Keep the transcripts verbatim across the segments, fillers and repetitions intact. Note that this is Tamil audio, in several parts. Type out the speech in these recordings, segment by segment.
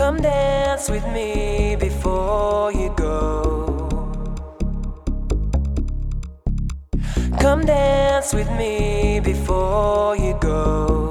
Come dance with me before you go. Come dance with me before you go.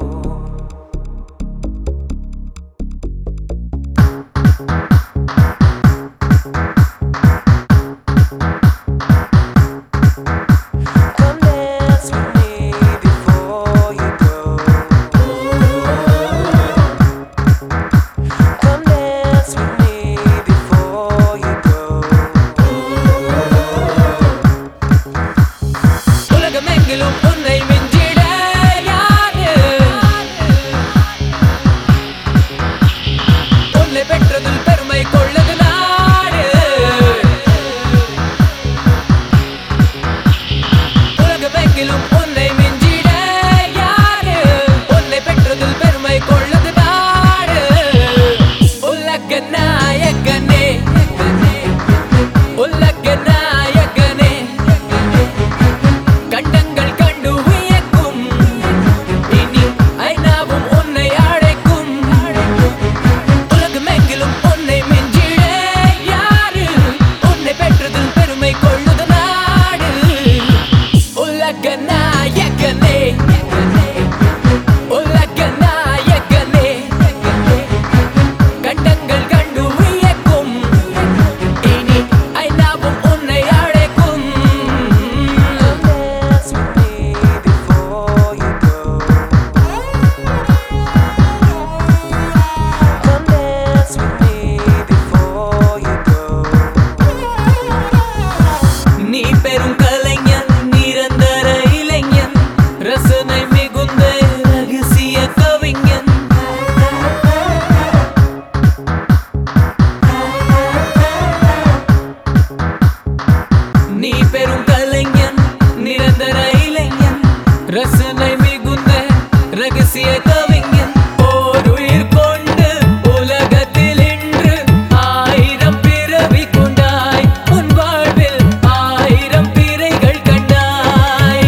ரசனை மிகுந்த ரகசிய கவிஞன் ஓர் உயிர் கொண்டு உலகத்தில் இன்று ஆயிரம் பிறவி கொண்டாய் உன் வாழ்வில் ஆயிரம் பிறைகள் கண்டாய்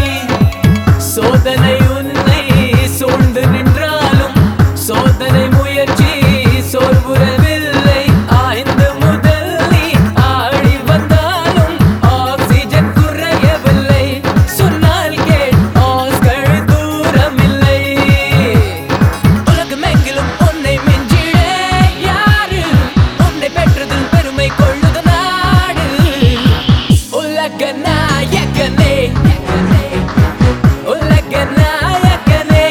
சோதனை உன்னை சூழ்ந்து நின்றாலும் சோதனை முயற்சி சோர்வுறவில்லை ஆய்ந்து முதல் நீ ஆடி வந்தாலும் ஆக்சிஜன் குறையவில்லை சொன்னால் கேள் ஆஸ்கள் தூரமில்லை உலகமெங்கிலும் உன்னை மிஞ்சிட யாரு உன்னை பெற்றதில் பெருமை கொள்ளுது நாடு உலக நாயகனே உலக நாயகனே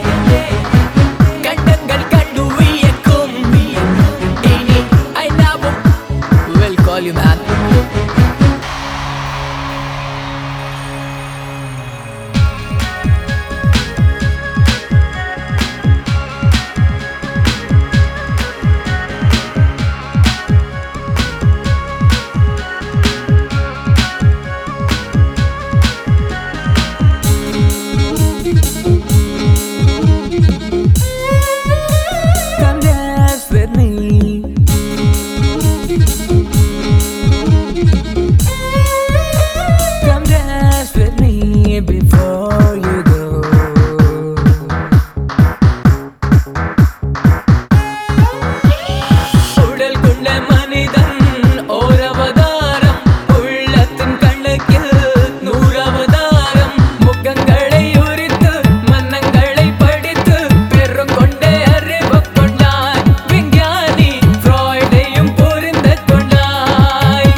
கண்டங்கள் கண்டு வியக்கும் இனி ஐநாவும் will call you man. Come dance with me. Come dance with me before you go. உடல் கொண்ட மனிதன் ஓர் அவதாரம் உள்ளத்தின் கண்ணுக்கில் நூறு அவதாரம் முகங்களை உரித்து மன்னங்களை படித்து பெரும் கொண்டே அறிவு கொண்டாய் விஞ்ஞானி ஃப்ராய்டையும் புரிந்து கொண்டாய்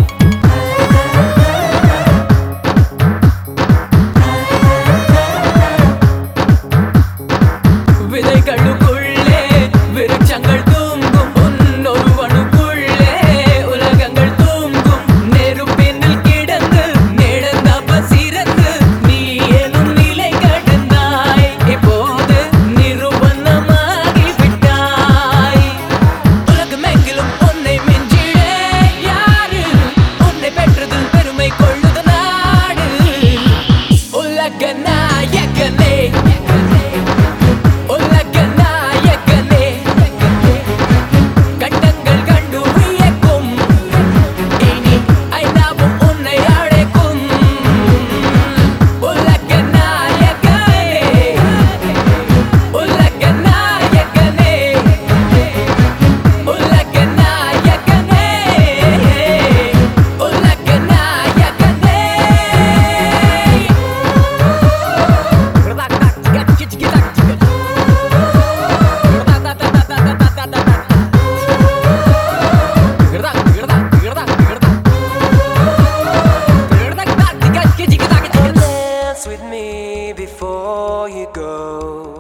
விதைகளுக்குள்ளே விருட்சங்கள் தூங்கும் உன்னொருவனுக்குள்ளே உலகங்கள் தூங்கும் நெருப்பினில் கிடந்து நடந்த பசிரந்து நீ எனும் நிலை கடந்தாய் இப்போது நிரூபணமாகி விட்டாய் உலகமெங்கிலும் உன்னை மிஞ்சிட யாரு உன்னை பெற்றதில் பெருமை கொள்ளுது நாடு உலக நாயகனே உலக dance with me before you go.